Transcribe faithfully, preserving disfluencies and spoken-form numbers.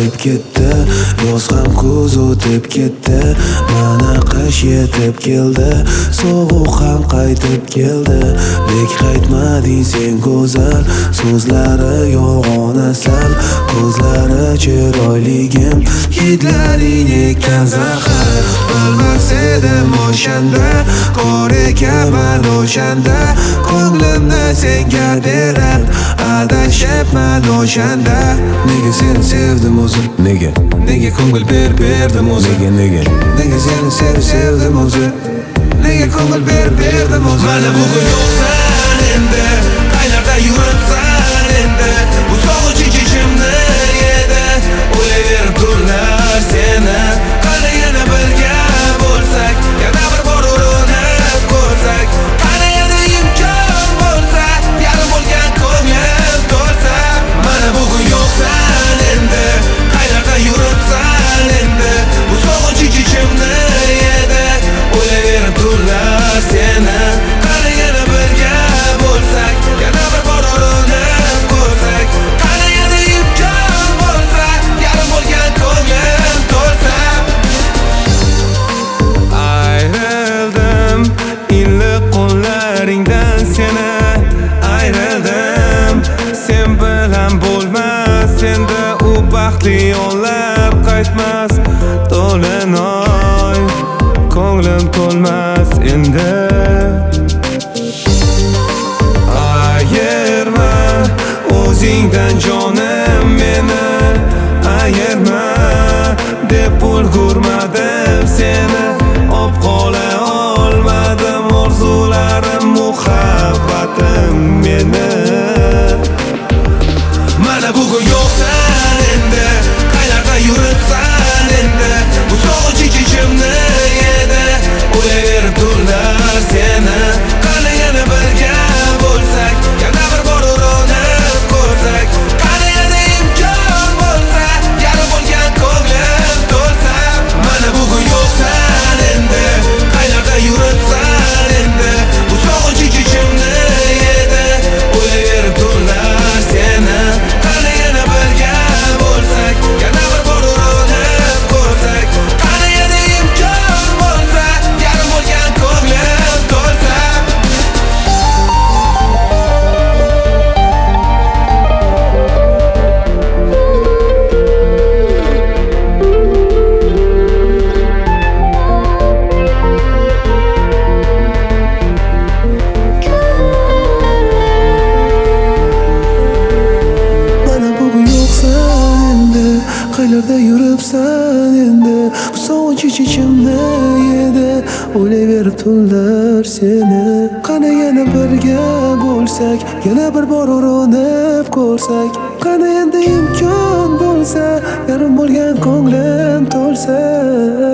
qaytib ketdi, yoz ham kuz o'tib ketdi, mana qish yetib keldi, sovuq ham qaytib keldi. Lek qaytmading sen go'zal, so'zlari yolg'on asal, ko'zlari chiroyligim, hidlaring ekan zahar. Bilmas edim o'shanda, kor ekanman o'shanda, ko'nglimni senga berib adashibman o'shanda. Nega seni sevdim o'zi? Nega? Nega ko'ngil ber berdim o'zi? Nega nega? Nega seni sev sevdim o'zi? Nega ko'ngil ber berdim o'zi? Mana bugun yo'qsan endi, qaylarda yuribsan endi, bu sovuq ichishimni yedi, o'ylayverib tunlar seni. Qani yana birga bo'lsak, yana bir bor urinib ko'rsak, qani yana imkon bo'lsa, yarim bo'lgan ko'nglim to'lsa. Mana bugun yo'qsan endi, qaylarda yuribsan endi, bu sovuq ichishimni yedi, o'ylayverib tunlar seni. Qani yana birga bo'lsak, yana bir bor urinib ko'rsak, qani yana imkon bo'lsa, yarim bo'lgan ko'nglim to'lsa. Ayrildim iliq qo'llaringdan seni, ayrildim sen bilan bo'lmas endi u baxtli onlar qaytmas. To'linoy ko'nglim to'lmas endi. Ayirma o'zingdan jonim meni, ayirma deb ulgurmadim seni, ob qola olmadim orzularim muhabbatim meni. Mana bugun yo'qsan endi, qaylarda yuribsan endi, bu sovuq ichishimni yedi, o'ylayverib tunlar seni. Qani yana birga bo'lsak, yana bir bor urinib ko'rsak, qani yana imkon bo'lsa, yarim bo'lgan ko'nglim to'lsa. Mana bugun yo'qsan endi, qaylarda yuribsan endi, bu sovuq ichishimni yedi, o'ylayverib tunlar seni. Qani yana birga bo'lsak, yana bir bor urinib ko'rsak, qani yana imkon bo'lsa, yarim bo'lgan ko'nglim to'lsa. Mana bugun yo'qsan endi, qaylarda yuribsan endi, bu sovuq ichishimni yedi, o'ylayverib tunlar seni. Qani yana birga bo'lsak, yana bir bor urinib ko'rsak, qani endi imkon bo'lsa, yarim bo'lgan ko'nglim to'lsa.